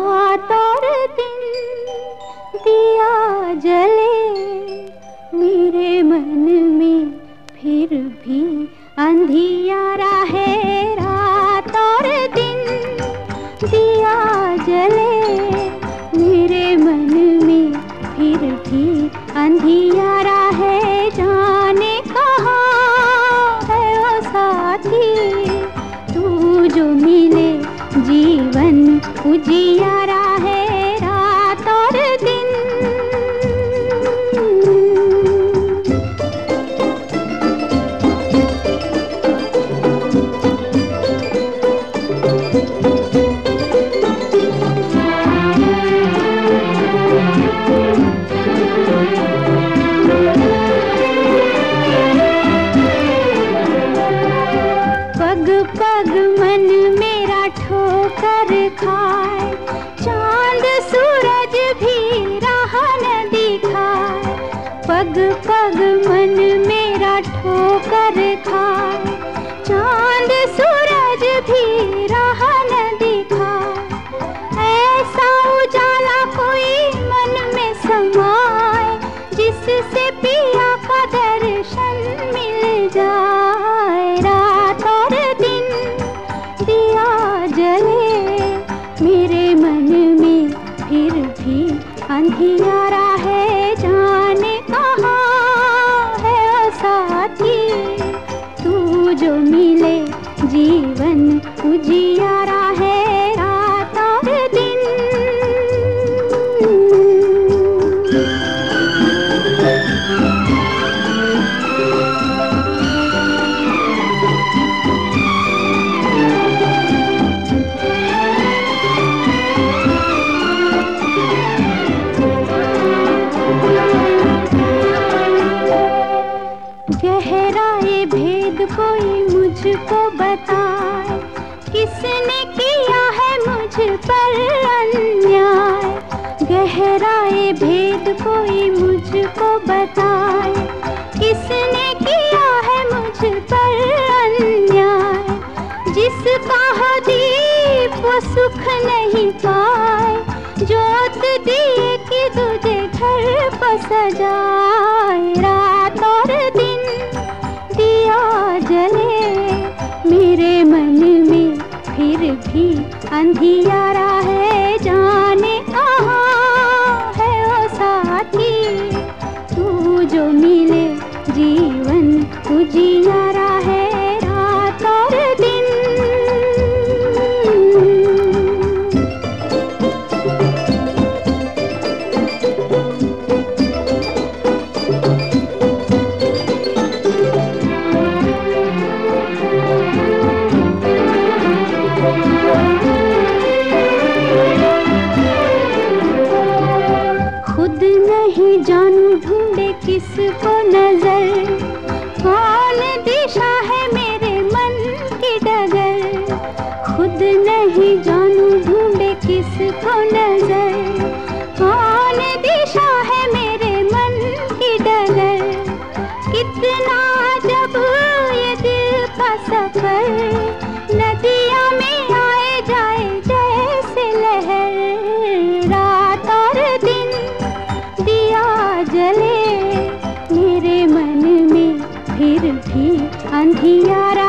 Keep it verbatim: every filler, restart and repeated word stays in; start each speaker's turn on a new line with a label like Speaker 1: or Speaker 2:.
Speaker 1: रात और दिन दिया जले मेरे मन में, फिर भी अंधियारा है। रात और दिन दिया जले मेरे मन में, फिर भी अंधियारा है। जाने कहाँ है वो साथी, तू जो मिले जीवन उजियारा है। रात और दिन पग पग मन मेरा ठोकर खाए, चांद सूरज भी राह न दिखाए। पग पग मन मेरा ठोकर खाए, चांद सूरज भी राह न दिखाए। ऐसा उजाला कोई मन में समाए, जिससे पिया का दर्शन मिल जाए। रात और दिन दिया जले मेरे मन में, फिर भी अंधियारा है। जाने कहाँ है वो साथी, तू जो मिले जीवन उजियारा है। रात और दिन गहराए भेद कोई मुझको बताए, किसने किया है मुझ पर अन्याय। गहराए भेद कोई मुझको बताए, किसने किया है मुझ पर अन्याय। जिसका हो दीप वो सुख नहीं पाए, जोत दिए कि तुझे घर पर सजाए। रात और दिन दिया जले मेरे मन में, फिर भी अंधियारा है। जाने कहाँ है वो साथी, तू जो मिले जीवन उजियारा है। रात और दिन खुद नहीं जानू ढूंढे किसको नजर, कौन दिशा है मेरे मन की डगर। खुद नहीं जानू ढूंढे किसको नजर, कौन दिशा है मेरे मन की डगर। कितना जब ये दिल का सफर, नदिया में आए जाए जैसे लहर। रात और दिन दिया जले मेरे मन में, फिर भी अंधियारा